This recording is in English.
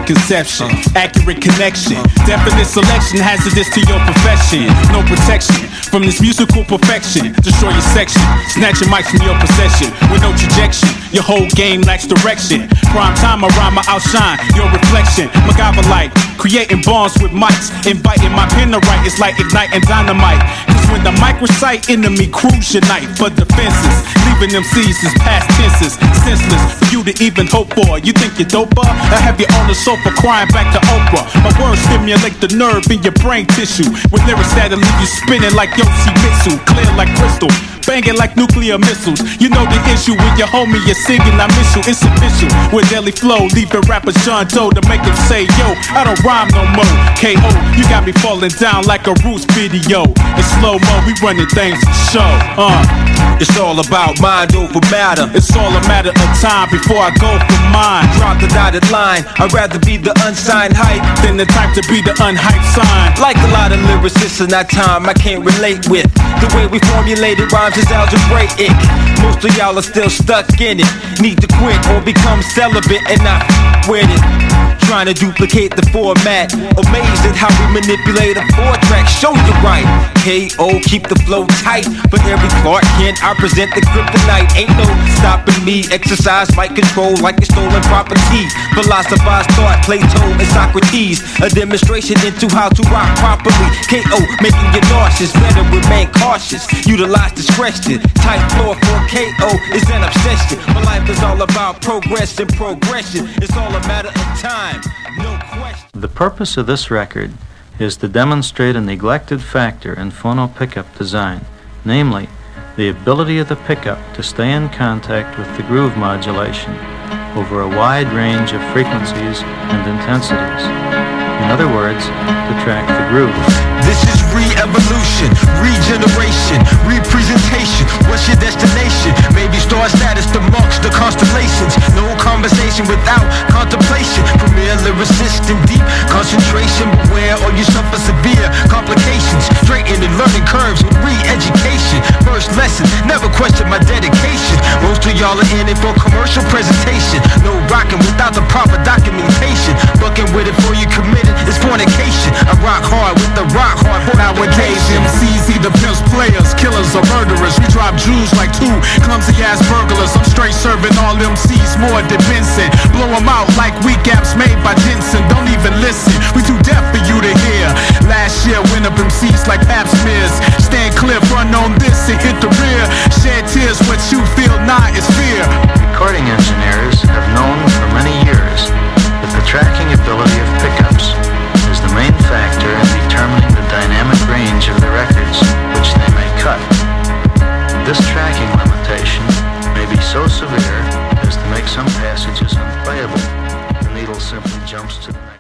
conception, accurate connection, definite selection, hazardous to your profession. No protection from this musical perfection. Destroy your section, snatch your mics from your possession. With no trajectory, your whole game lacks direction. Prime time, a rhymer outshine your reflection. MacGyver-like, creating bonds with mics, inviting my pen to write. It's like igniting dynamite. Cause when the mic recite, enemy cruise your night for defenses. Leaving them seas as past tenses, senseless for you to even hope for. You think you're doper? I have you on the sofa crying back to Oprah. My words stimulate the nerve in your brain tissue with lyrics that'll leave you spinning like Yoshimitsu, clear like crystal, banging like nuclear missiles. You know the issue with your homie, you're singing, I miss you, it's official. With Deadly Flow, leaving rapper Sean Doe to make him say, yo, I don't rhyme no more. K.O., you got me falling down like a Roots video. In slow-mo, we running things for show. It's all about mind over matter. It's all a matter of time before I go for mine. Drop the dotted line. I'd rather be the unsigned hype than the type to be the unhyped sign. Like a lot of lyricists in that time I can't relate with. The way we formulated rhymes is algebraic. Most of y'all are still stuck in it. Need to quit or become celibate and not with it. Trying to duplicate the format. Amazed at how we manipulate a 4-track. Show you right. K.O. keep the flow tight. But every Clark Kent, I present the kryptonite. Ain't no stopping me. Exercise mic control like it's stolen property. Philosophize thought, Plato and Socrates. A demonstration into how to rock properly. K.O. making you nauseous. Better remain cautious. Utilize discretion. Tight floor for K.O. is an obsession. My life is all about progress and progression. It's all a matter of time. No question. The purpose of this record is to demonstrate a neglected factor in phono pickup design, namely, the ability of the pickup to stay in contact with the groove modulation over a wide range of frequencies and intensities. In other words, to track the groove. This is re-evolution, regeneration, representation. What's your destination? Maybe star status amongst the constellations. No conversation without contemplation. Premier lyricist in deep concentration. Beware or you suffer severe complications. Straightening learning curves with re-education. First lesson, never question my dedication. Most of y'all are in it for commercial presentation. No rocking without the proper documentation. Bucking with it before you commit it, it's fornication. I rock hard with the rock hard. Nowadays, MCs either pimps, players, killers, or murderers. We drop Jews like two clumsy ass burglars. I'm straight serving all MCs more than Vincent. Blow them out like weak apps made by Jensen. Don't even listen, we too deaf for you to hear. Last year, went up MCs like Pap Smears. Stand clear, front on this and hit the rear. Shed tears, what you feel now is fear. Recording engineers have known for many years that the tracking ability of pickups is the main factor in determining the dynamic range of the records which they may cut. This tracking limitation may be so severe as to make some passages unplayable. The needle simply jumps to the next.